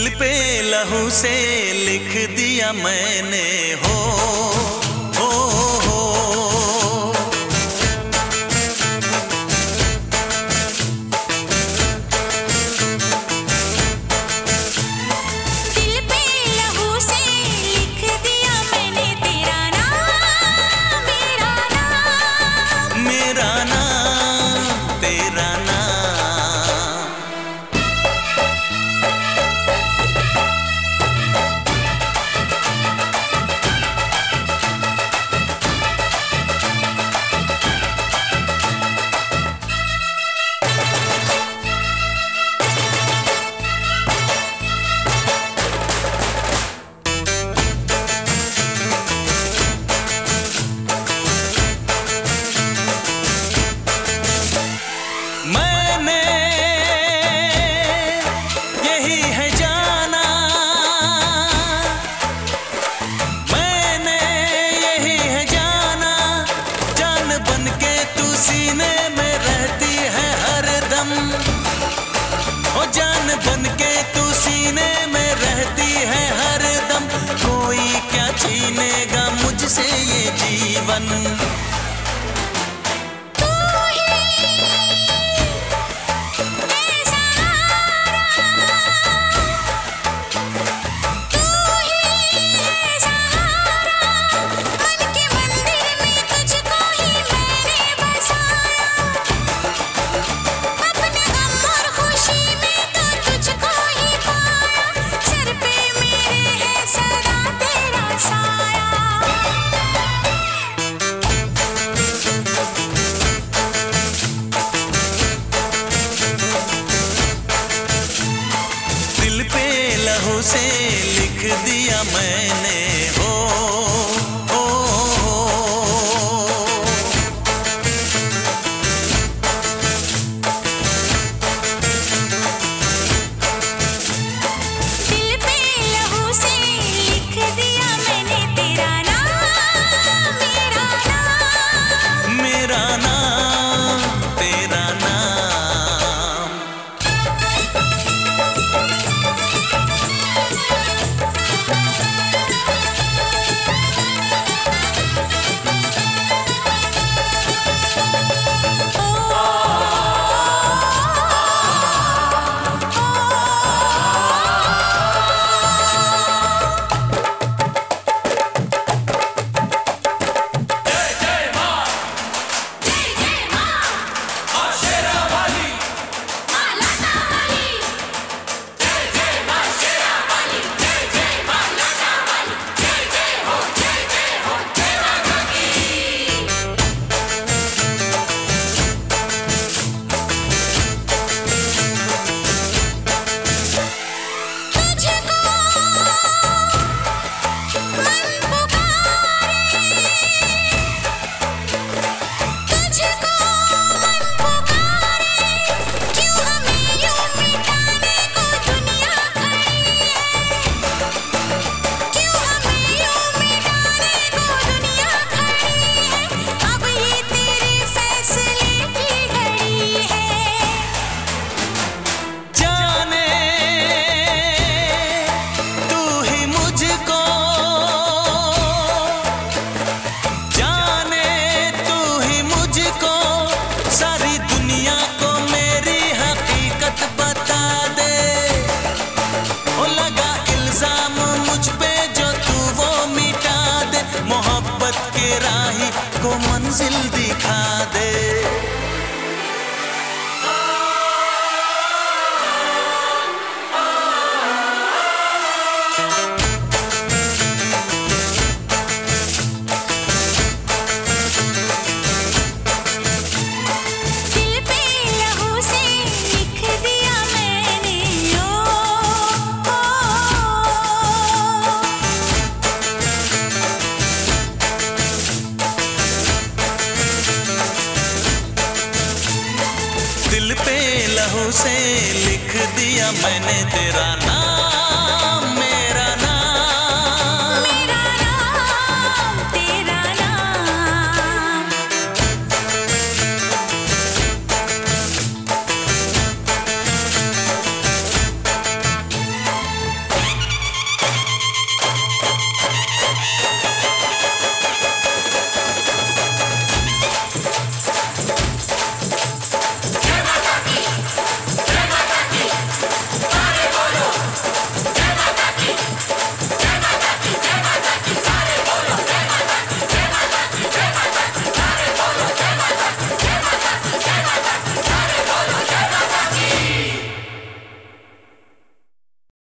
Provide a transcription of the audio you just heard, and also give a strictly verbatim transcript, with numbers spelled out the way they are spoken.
दिल पे लहू से लिख दिया मैंने हो हो हो। दिल पे लहू से लिख दिया मैंने तेरा नाम, मेरा नाम, मेरा नाम तेरा नाम। मैंने यही है जाना, मैंने यही है जाना, जान बन के तू सीने में रहती है हरदम। ओ जान बन के तू सीने में रहती है हरदम। कोई क्या छीनेगा मुझसे ये जीवन। दिल पे लहू से लिख दिया मैंने हो हो हो। दिल पे लहू से लिख दिया मैंने तेरा नाम, मेरा नाम, मेरा नाम तेरा नाम। राही को मंजिल दिखा दे। दिल पे लहू से लिख दिया मैंने ओ, ओ, दिल पे लहू से लिख दिया मैंने तेरा नाम।